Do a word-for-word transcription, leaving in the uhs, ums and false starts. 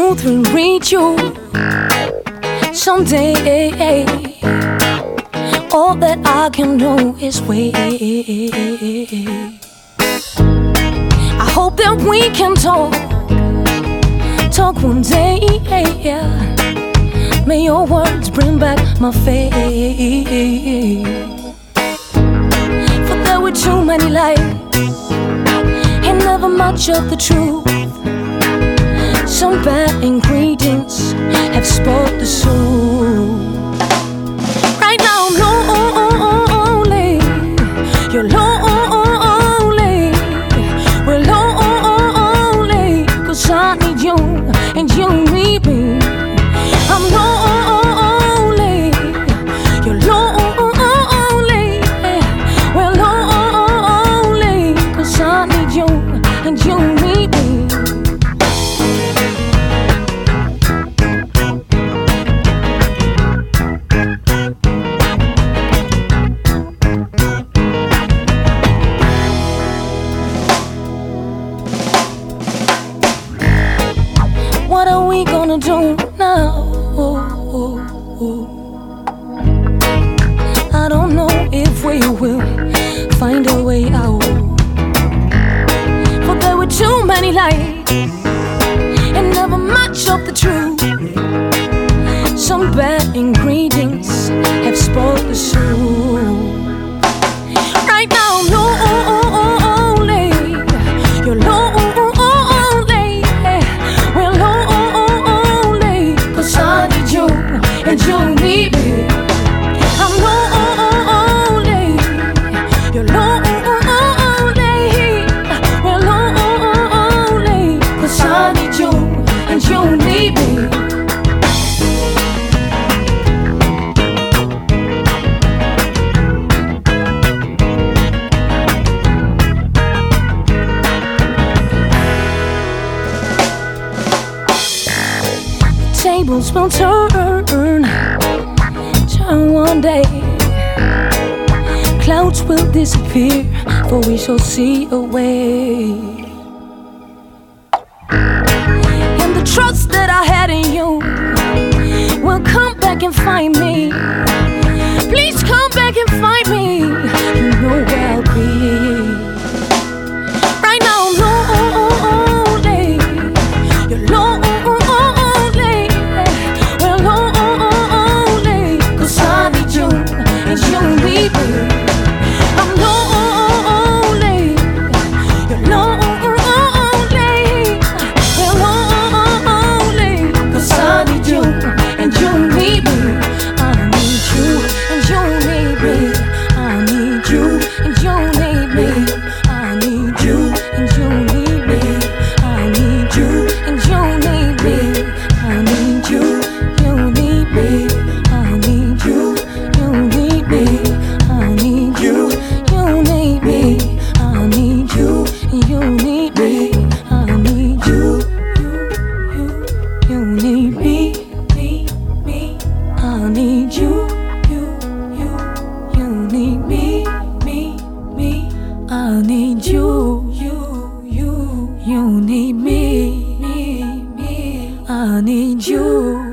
go through and reach you someday. All that I can do is wait. I hope that we can talk, talk one day. May your words bring back my faith. For there were too many lies and never much of the truth. Some bad ingredients have spoiled the soul. Right now I'm lonely, you're lonely, we're lonely, 'cause I need you and you need me. I'm lonely, you're lonely, we're lonely, 'cause I need you and you need me. What are we gonna do now? I don't know if we will find a way out. For there were too many lies and never much of the truth. Some bad ingredients have spoiled the soul. Right now I'm lonely, you're lonely, we're lonely, 'cause I need you and you need me. I'm lonely, you're lonely, we're lonely, 'cause I need you and you need me. Tables will turn, turn one day. Clouds will disappear, for we shall see a way. And the trust that I had in you will come back and find me. Please come back and find me. You know where I'll be. Right now I'm lonely, you're lonely, I'm lonely, you're lonely, we're lonely, 'cause I need you and you need me. I need you and you need me. I need you and you need me. I need you and you need me. I need you and you need me. I need you, you need me. I need you, you need me. I need you, you need me. I need you, you need me. I need you, you, you, you need me, me, me. I need you, you, you, you need me, me, me. I need you, you, you, you need me, me, me. I need you.